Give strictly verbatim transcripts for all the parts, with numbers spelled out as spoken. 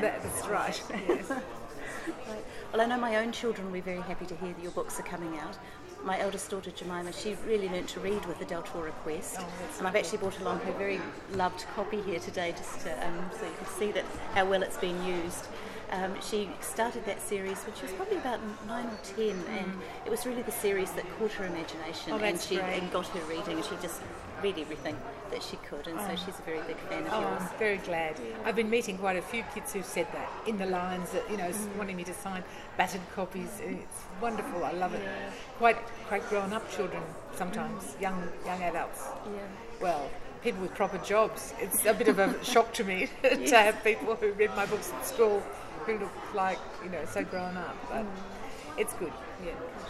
That, that's right. Yes. Right. Well, I know my own children will be very happy to hear that your books are coming out. My eldest daughter Jemima, she really learnt to read with the Del Toro Quest, Oh, and I've actually brought along her very loved copy here today, just to, um, so you can see that how well it's been used. Um, she started that series when she was probably about nine or ten, mm. and it was really the series that caught her imagination, oh, and she great. and got her reading, and she just read everything that she could, and oh. so she's a very big fan of oh, yours. I'm very glad. I've been meeting quite a few kids who've said that in the lines, that you know, mm. wanting me to sign battered copies. It's wonderful. I love it. Yeah. Quite, quite grown-up children sometimes, mm. young, young adults. Yeah. Well, people with proper jobs. It's a bit of a shock to me to yes. have people who read my books at school who look like, you know, so grown up. But mm. it's good. Yeah.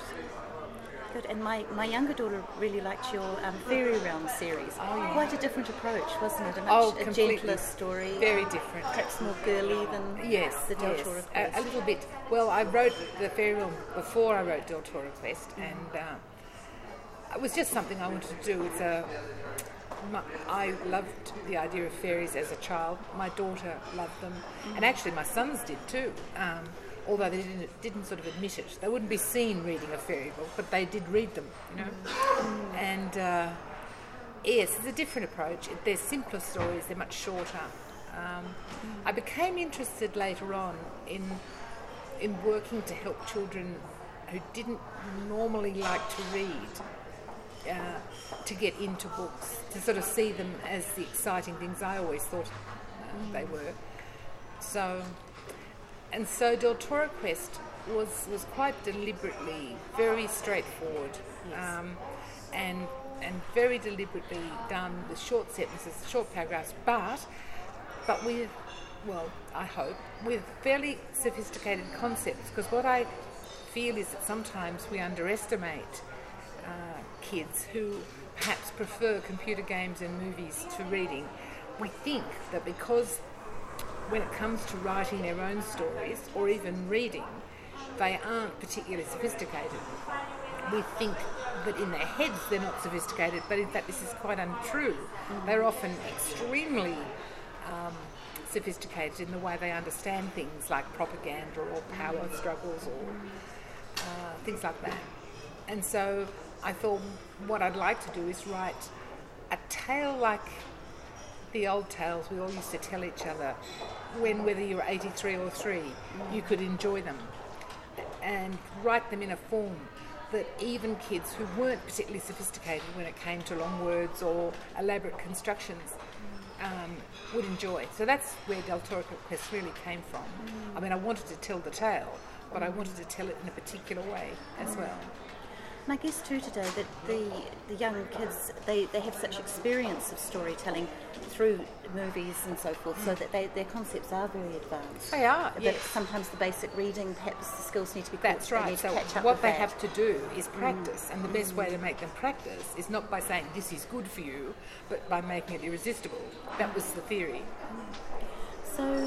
Good. And my, my younger daughter really liked your um, Fairy Realm series. Oh, yeah. Quite a different approach, wasn't it? A much oh, a completely. gentler story. Very different. Perhaps more girly than yes, the Del yes. Toro Quest. A, a little bit. Well, I wrote the Fairy Realm before I wrote Del Toro Quest, mm. and uh, it was just something I wanted to do. It's a My, I loved the idea of fairies as a child. My daughter loved them, mm. and actually my sons did too. Um, although they didn't, didn't sort of admit it. They wouldn't be seen reading a fairy book, but they did read them, you know. Mm. And uh, yes, it's a different approach. They're simpler stories. They're much shorter. Um, mm. I became interested later on in in working to help children who didn't normally like to read. Uh, to get into books, to sort of see them as the exciting things I always thought uh, they were. So, and so Del Toro Quest was, was quite deliberately very straightforward, yes. um, and and very deliberately done with short sentences, short paragraphs, but but with, well, I hope, with fairly sophisticated concepts, because what I feel is that sometimes we underestimate uh, kids who perhaps prefer computer games and movies to reading. We think that because when it comes to writing their own stories or even reading, they aren't particularly sophisticated. We think that in their heads they're not sophisticated, but in fact this is quite untrue. Mm-hmm. They're often extremely um, sophisticated in the way they understand things like propaganda or power struggles or uh, things like that. And so I thought what I'd like to do is write a tale like the old tales we all used to tell each other when, whether you were eighty-three or three, you could enjoy them, and write them in a form that even kids who weren't particularly sophisticated when it came to long words or elaborate constructions um, would enjoy. So that's where Del Toro Quest really came from. I mean, I wanted to tell the tale, but I wanted to tell it in a particular way as well. And I guess too today that the, the young kids, they, they have such experience of storytelling through movies and so forth, mm. so that they, their concepts are very advanced. They are, but yes. sometimes the basic reading, perhaps the skills need to be caught. That's right. So what they that. have to do is practice, mm. and the best mm. way to make them practice is not by saying this is good for you, but by making it irresistible. That was the theory. Mm. So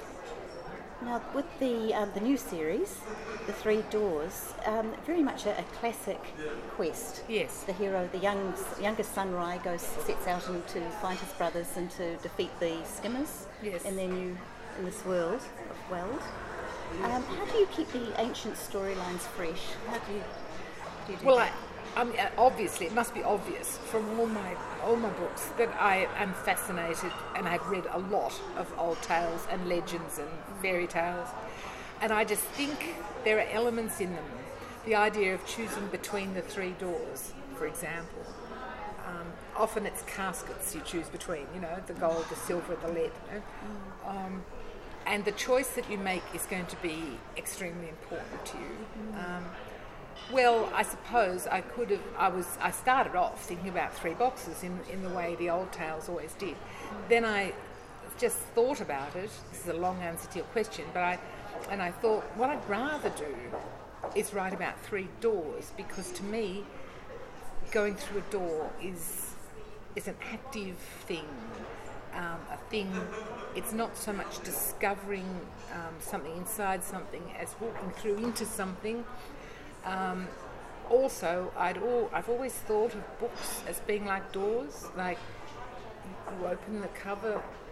now with the um, the new series, The Three Doors, um, very much a, a classic quest. Yes. The hero, the young youngest son Rai, goes sets out and to find his brothers and to defeat the Skimmers yes. in their new in this world of Weld. Um, how do you keep the ancient storylines fresh? How do you do, you do well, that? I, I mean, obviously, it must be obvious from all my all my books that I am fascinated, and I've read a lot of old tales and legends and fairy tales, and I just think there are elements in them. The idea of choosing between the three doors, for example. Um, often it's caskets you choose between, you know, the gold, the silver, the lead. You know? um, and the choice that you make is going to be extremely important to you. Um, Well, I suppose I could have. I was. I started off thinking about three boxes in in the way the old tales always did. Then I just thought about it. This is a long answer to your question, but I and I thought what I'd rather do is write about three doors, because to me, going through a door is is an active thing. Um, a thing. It's not so much discovering um, something inside something as walking through into something. Um, also, I'd all, I've always thought of books as being like doors. Like you open the cover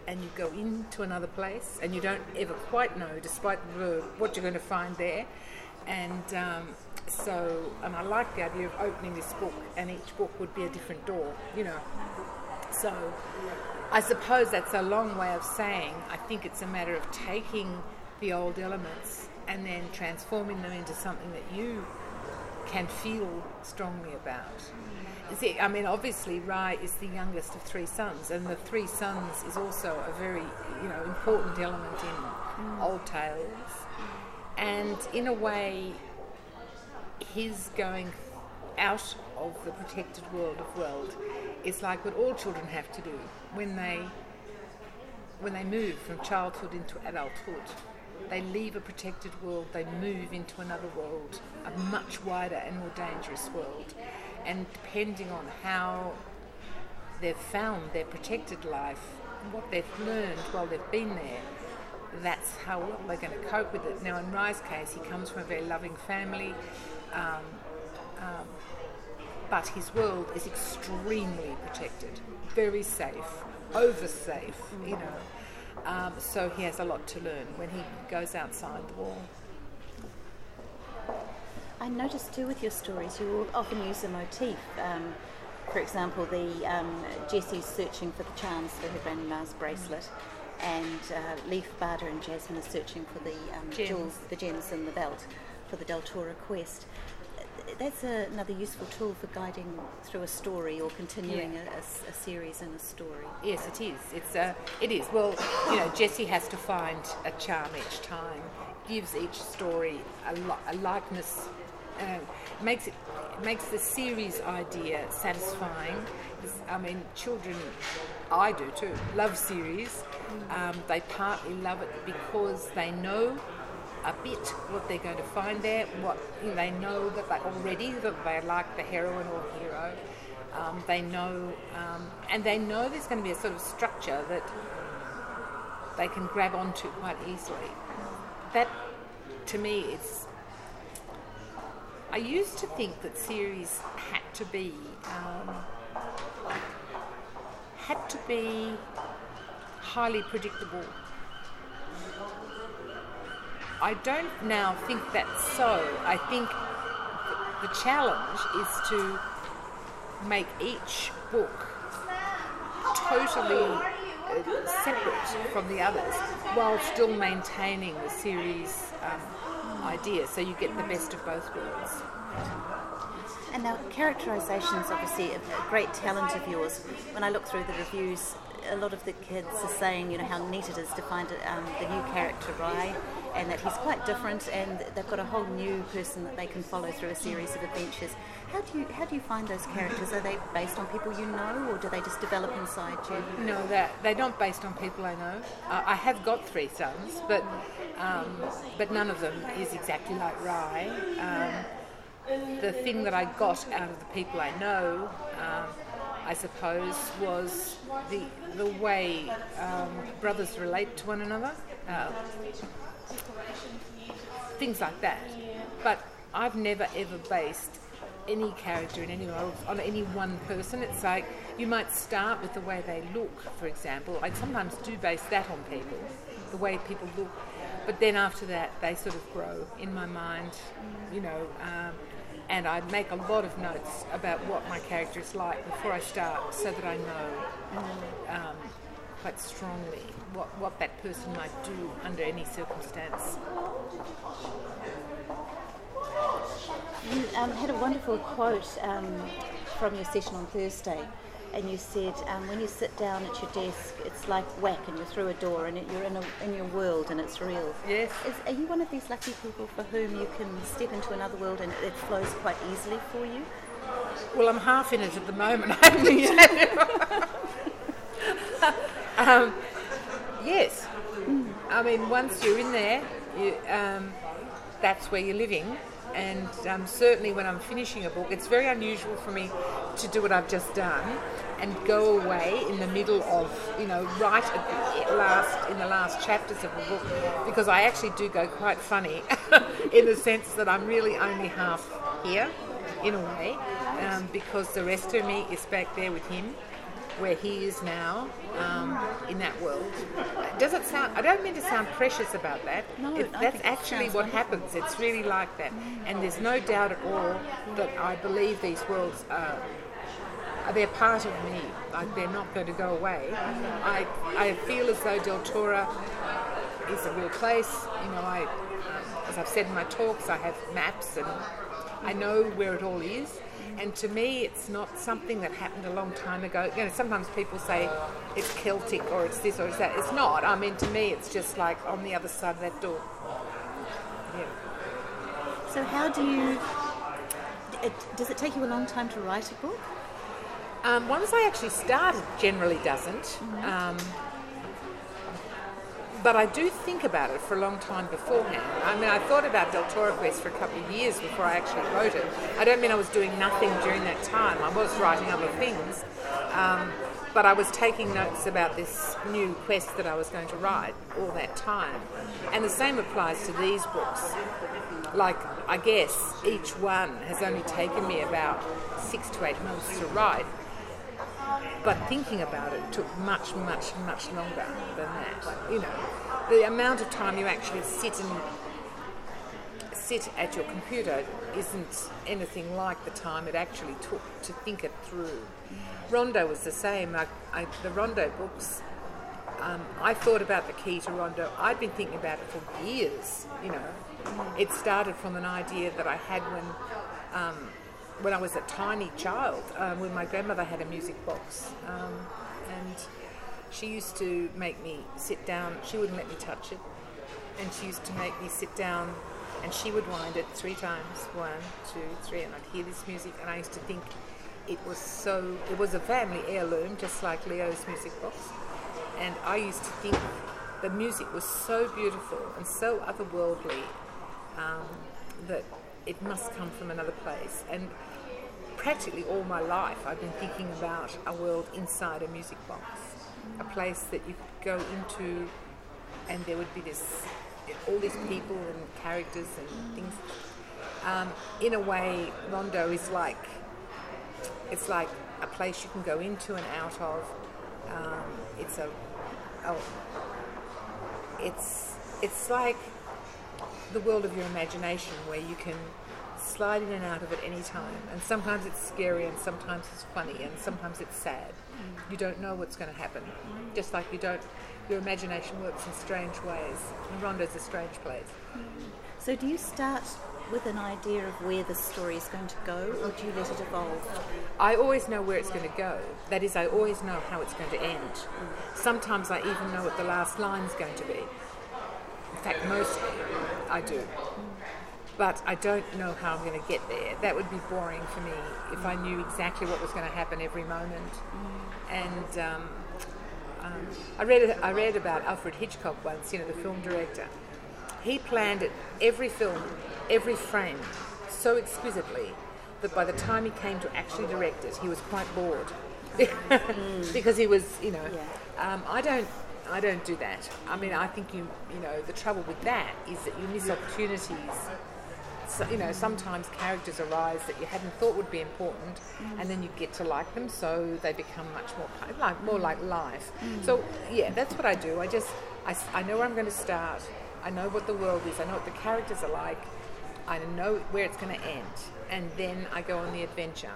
and you go into another place, and you don't ever quite know, despite the, what you're going to find there. And um, so, and I like the idea of opening this book, and each book would be a different door, you know. So I suppose that's a long way of saying I think it's a matter of taking the old elements and then transforming them into something that you can feel strongly about. See, I mean, obviously Rai is the youngest of three sons, and the three sons is also a very, you know, important element in mm. old tales. And in a way, his going out of the protected world of Weld is like what all children have to do when they when they move from childhood into adulthood. They leave a protected world, they move into another world, a much wider and more dangerous world. And depending on how they've found their protected life, what they've learned while they've been there, that's how well they're going to cope with it. Now, in Rai's case, he comes from a very loving family, um, um, but his world is extremely protected, very safe, over safe, you know. Um, so he has a lot to learn when he goes outside the wall. I noticed too with your stories, you often use a motif. Um, for example, the um, Jessie's searching for the charms for her grandma's bracelet, and uh, Leaf, Bada and Jasmine are searching for the um, jewels, the gems in the belt for the Deltora quest. That's a, another useful tool for guiding through a story or continuing yeah. a, a, a series in a story. Yes, it is. It's uh, it is. Well, you know, Jessie has to find a charm each time, gives each story a, li- a likeness, uh, makes it makes the series idea satisfying. I mean, children, I do too, love series. Um, they partly love it because they know a bit what they're going to find there. What you know, they know that they already that they like the heroine or hero. Um, they know, um, and they know there's going to be a sort of structure that they can grab onto quite easily. That, to me, it's. I used to think that series had to be um, had to be highly predictable. I don't now think that's so. I think the challenge is to make each book totally uh, separate from the others while still maintaining the series um, idea, so you get the best of both worlds. And now, characterisation is obviously a great talent of yours. When I look through the reviews, a lot of the kids are saying, you know, how neat it is to find um, the new character Rai, and that he's quite different, and they've got a whole new person that they can follow through a series of adventures. How do you how do you find those characters? Are they based on people you know, or do they just develop inside you? No, they're, they're not based on people I know. Uh, I have got three sons, but um, but none of them is exactly like Rai. Um, the thing that I got out of the people I know, um, I suppose, was the the way um, brothers relate to one another. Uh, things like that. But I've never ever based any character in any role on any one person. It's like you might start with the way they look, for example. I sometimes do base that on people, the way people look. But then after that, they sort of grow in my mind, you know. Um, and I make a lot of notes about what my character is like before I start, so that I know um, quite strongly what, what that person might do under any circumstance. You um, had a wonderful quote um, from your session on Thursday, and you said, um, when you sit down at your desk, it's like whack, and you're through a door, and you're in, a, in your world, and it's real. Yes. Is, are you one of these lucky people for whom you can step into another world and it flows quite easily for you? Well, I'm half in it at the moment. I haven't um, yes. Mm. I mean, once you're in there, you, um, that's where you're living. And um, certainly when I'm finishing a book, it's very unusual for me to do what I've just done and go away in the middle of, you know, right at the last, in the last chapters of the book, because I actually do go quite funny in the sense that I'm really only half here, in a way, um, because the rest of me is back there with him. where he is now um, in that world. Does it sound? I don't mean to sound precious about that. No, it, I that's think it actually sounds what wonderful. happens. It's really like that, and there's no doubt at all that I believe these worlds are. They're part of me. Like, they're not going to go away. I I feel as though Del Toro is a real place. You know, I, as I've said in my talks, I have maps and I know where it all is. And to me, it's not something that happened a long time ago. You know, sometimes people say it's Celtic or it's this or it's that. It's not. I mean, to me, it's just like on the other side of that door. Yeah. So how do you... It, does it take you a long time to write a book? Um, once I actually start, it generally doesn't. Mm-hmm. Um, but I do think about it for a long time beforehand. I mean, I thought about Del Toro Quest for a couple of years before I actually wrote it. I don't mean I was doing nothing during that time. I was writing other things. Um, but I was taking notes about this new quest that I was going to write all that time. And the same applies to these books. Like, I guess each one has only taken me about six to eight months to write. But thinking about it took much, much, much longer than that. You know, the amount of time you actually sit and sit at your computer isn't anything like the time it actually took to think it through. Rondo was the same. I, I, the Rondo books, um, I thought about the key to Rondo. I'd been thinking about it for years. You know, it started from an idea that I had when. Um, when I was a tiny child, um, when my grandmother had a music box, um, and she used to make me sit down. She wouldn't let me touch it, and she used to make me sit down, and she would wind it three times, one, two, three, and I'd hear this music, and I used to think it was so, it was a family heirloom, just like Leo's music box, and I used to think the music was so beautiful and so otherworldly um, that it must come from another place. And practically all my life I've been thinking about a world inside a music box, a place that you could go into and there would be this, all these people and characters and things. Um, in a way, Rondo is like, it's like a place you can go into and out of. Um, it's a, a it's it's like the world of your imagination, where you can slide in and out of it any time, and sometimes it's scary and sometimes it's funny and sometimes it's sad. Mm. You don't know what's going to happen, mm. just like you don't, your imagination works in strange ways, and Rondo's a strange place. Mm. So do you start with an idea of where the story is going to go, or do you let it evolve? I always know where it's going to go. That is, I always know how it's going to end. Mm. Sometimes I even know what the last line's going to be. In fact, mostly I do. But I don't know how I'm going to get there. That would be boring for me if I knew exactly what was going to happen every moment. Mm. And um, um, I read I read about Alfred Hitchcock once, you know, the film director. He planned it, every film, every frame, so exquisitely that by the time he came to actually direct it, he was quite bored. mm. Because he was, you know, yeah. um, I don't I don't do that. I mean, I think you you know, the trouble with that is that you miss opportunities. So, you know, sometimes characters arise that you hadn't thought would be important, mm. and then you get to like them, so they become much more like more like life. Mm. So yeah, that's what I do. I just I, I know where I'm going to start. I know what the world is. I know what the characters are like. I know where it's going to end, and then I go on the adventure.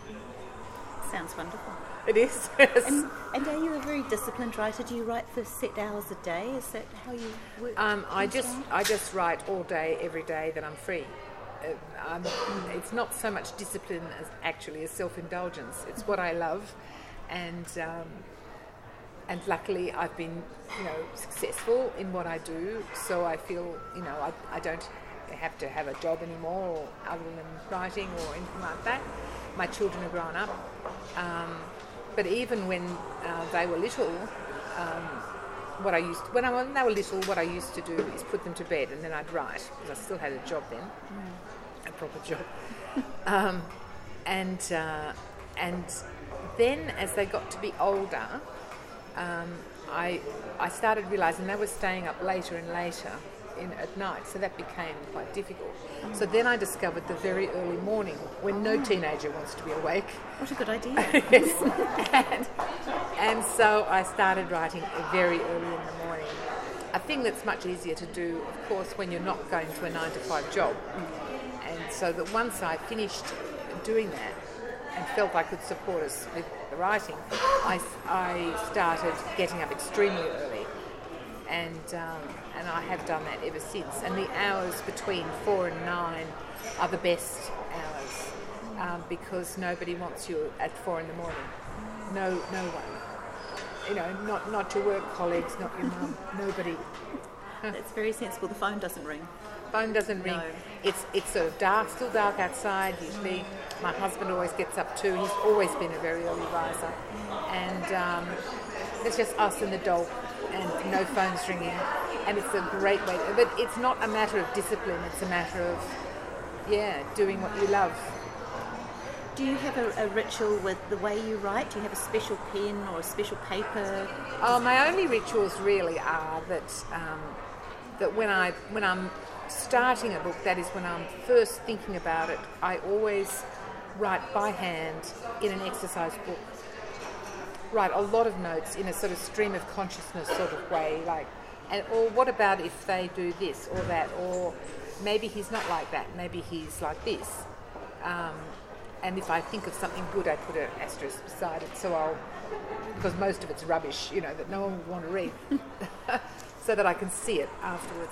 Sounds wonderful. It is. Yes. And, and are you a very disciplined writer? Do you write for set hours a day? Is that how you work? Um, I just I just write all day, every day that I'm free. Uh, um, it's not so much discipline as actually as self-indulgence. It's what I love, and um, and luckily I've been, you know, successful in what I do. So I feel, you know, I, I don't have to have a job anymore, or other than writing or anything like that. My children are grown up. Um, But even when uh, they were little, um, what I used to, when, I, when they were little, what I used to do is put them to bed, and then I'd write, because I still had a job then, mm. a proper job. um, and uh, and then as they got to be older, um, I I started realising they were staying up later and later in at night, so that became quite difficult. So then I discovered the very early morning when no teenager wants to be awake. What a good idea. Yes. and, and so I started writing very early in the morning. A thing that's much easier to do, of course, when you're not going to a nine to five job. And so that once I finished doing that and felt I could support us with the writing, I, I started getting up extremely early. And um, and I have done that ever since. And the hours between four and nine are the best hours um, because nobody wants you at four in the morning. No, no one. You know, not not your work colleagues, not your mum, nobody. That's very sensible. The phone doesn't ring. Phone doesn't ring. No. It's it's sort of dark, still dark outside. Usually, my husband always gets up too. He's always been a very early riser, and um, it's just us and the dog, and no phones ringing. And it's a great way. To, but it's not a matter of discipline. It's a matter of yeah, doing what you love. Do you have a, a ritual with the way you write? Do you have a special pen or a special paper? Oh, my only rituals really are that um, that when I when I'm starting a book, that is when I'm first thinking about it, I always write by hand in an exercise book. Write a lot of notes in a sort of stream of consciousness sort of way, like, and or what about if they do this or that, or maybe he's not like that, maybe he's like this. Um, And if I think of something good, I put an asterisk beside it, so I'll, because most of it's rubbish, you know, that no one would want to read, so that I can see it afterwards.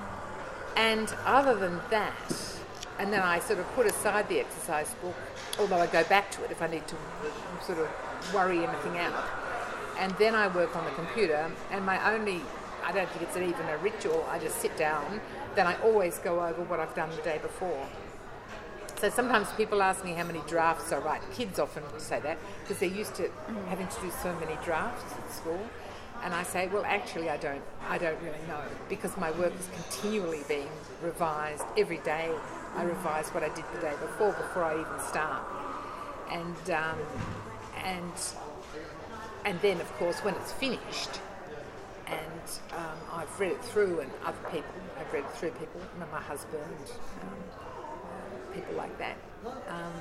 And other than that, and then I sort of put aside the exercise book, although I go back to it if I need to sort of worry anything out. And then I work on the computer, and my only, I don't think it's even a ritual, I just sit down, then I always go over what I've done the day before. So sometimes people ask me how many drafts I write. Kids often say that because they're used to having to do so many drafts at school. And I say, well, actually, I don't. I don't really know because my work is continually being revised. Every day I revise what I did the day before before I even start. And um, and and then, of course, when it's finished, and um, I've read it through, and other people have read it through. People, my husband. Um, people like that. Um,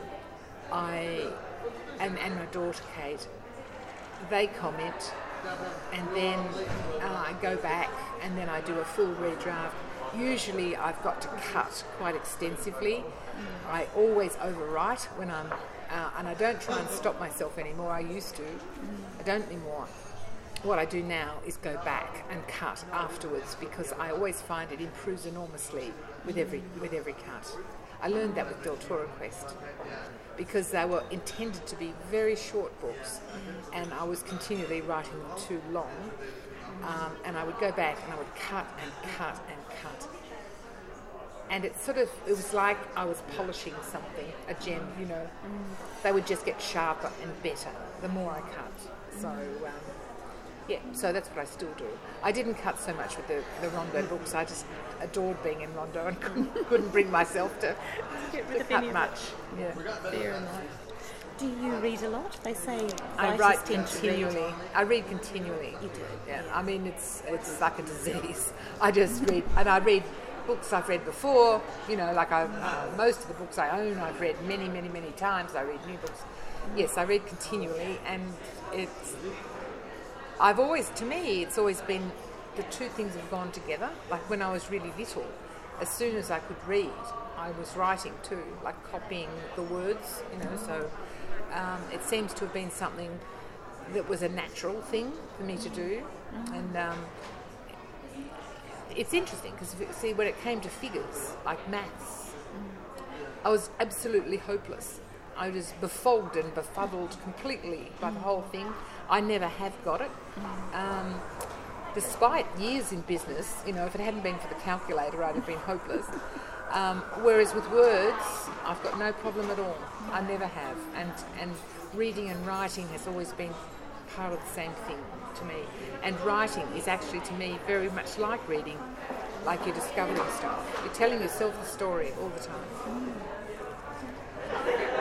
I and, and my daughter Kate, they comment, and then uh, I go back and then I do a full redraft. Usually I've got to cut quite extensively. I always overwrite when I'm, uh, and I don't try and stop myself anymore. I used to. I don't anymore. What I do now is go back and cut afterwards because I always find it improves enormously with every with every cut. I learned that with Deltora Quest because they were intended to be very short books, and I was continually writing them too long. Um, and I would go back and I would cut and cut and cut. And it sort of, it was like I was polishing something, a gem, you know. They would just get sharper and better the more I cut. So, um, yeah, so that's what I still do. I didn't cut so much with the, the Rondo books. I just adored being in Rondo and couldn't, couldn't bring myself to, Get rid to of cut any of much. it. Yeah, fair enough. Do you read a lot? They say I writers write tend to read. continually. I read continually. You do? Yeah. I mean, it's it's like a disease. I just read, and I read books I've read before. You know, like I, uh, most of the books I own, I've read many, many, many times. I read new books. Yes, I read continually, and it's. I've always, to me, it's always been the two things have gone together. Like when I was really little, as soon as I could read, I was writing too, like copying the words. You know, so. Um, it seems to have been something that was a natural thing for me to do, mm-hmm. and um, it's interesting because see when it came to figures like maths, mm-hmm. I was absolutely hopeless. I was befogged and befuddled completely by mm-hmm. the whole thing. I never have got it, mm-hmm. um, despite years in business. You know, if it hadn't been for the calculator, I'd have been hopeless. Um, whereas with words, I've got no problem at all. I never have. And and reading and writing has always been part of the same thing to me. And writing is actually, to me, very much like reading, like you're discovering stuff. You're telling yourself the story all the time.